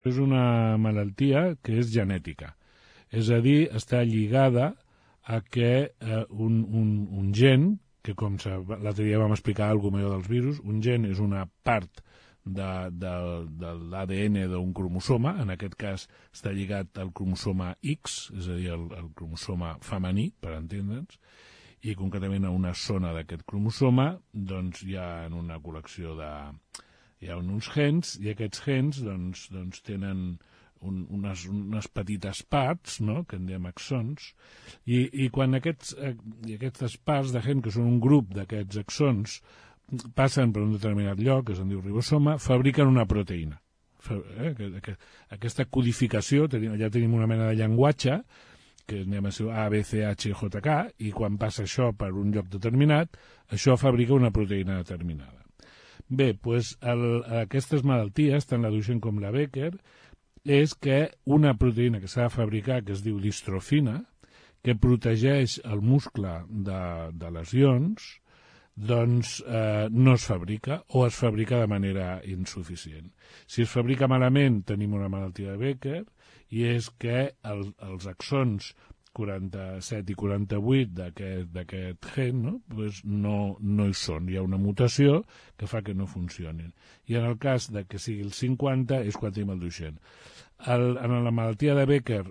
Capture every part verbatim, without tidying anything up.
És una malaltia que és genètica. És a dir, està lligada a que eh, un, un, un gen, que com l'altre dia vam explicar alguna cosa dels virus, un gen és una part de, de, de l'A D N d'un cromosoma, en aquest cas està lligat al cromosoma X, és a dir, el, el cromosoma femení, per entendre'ns, i concretament a una zona d'aquest cromosoma doncs hi ha una col·lecció de... hi ha uns gens, i aquests gens doncs, doncs tenen un, unes, unes petites parts, no?, que en diem axons, i, i quan aquests, eh, aquestes parts de gen, que són un grup d'aquests axons, passen per un determinat lloc, que se'n diu ribosoma, fabriquen una proteïna. Eh? Aquesta codificació, tenim, ja tenim una mena de llenguatge, que anem a dir A, B, C, H, J, K, i quan passa això per un lloc determinat, això fabrica una proteïna determinada. Bé, doncs el, aquestes malalties, tant la Duchenne com la Becker, és que una proteïna que s'ha de fabricar, que es diu distrofina, que protegeix el muscle de, de lesions, doncs eh, no es fabrica o es fabrica de manera insuficient. Si es fabrica malament tenim una malaltia de Becker, i és que el, els axons quaranta-set i quaranta-vuit d'aquest gen no, pues no, no hi són. Hi ha una mutació que fa que no funcionin. I en el cas de que sigui el cinquanta és quan tenim el Duchenne. El, en la malaltia de Becker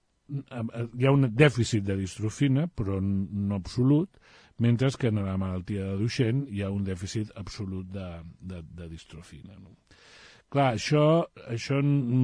hi ha un dèficit de distrofina, però no absolut, mentre que en la malaltia de Duchenne hi ha un dèficit absolut de, de, de distrofina. No? Clar, això, això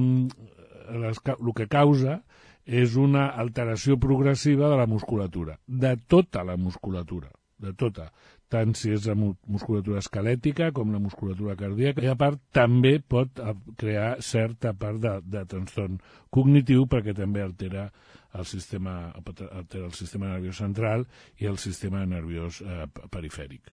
les, el que causa és una alteració progressiva de la musculatura, de tota la musculatura, de tota, tant si és la musculatura esquelètica com la musculatura cardíaca, i a part també pot crear certa part de, de trastorn cognitiu perquè també altera el sistema, altera el sistema nerviós central i el sistema nerviós eh, perifèric.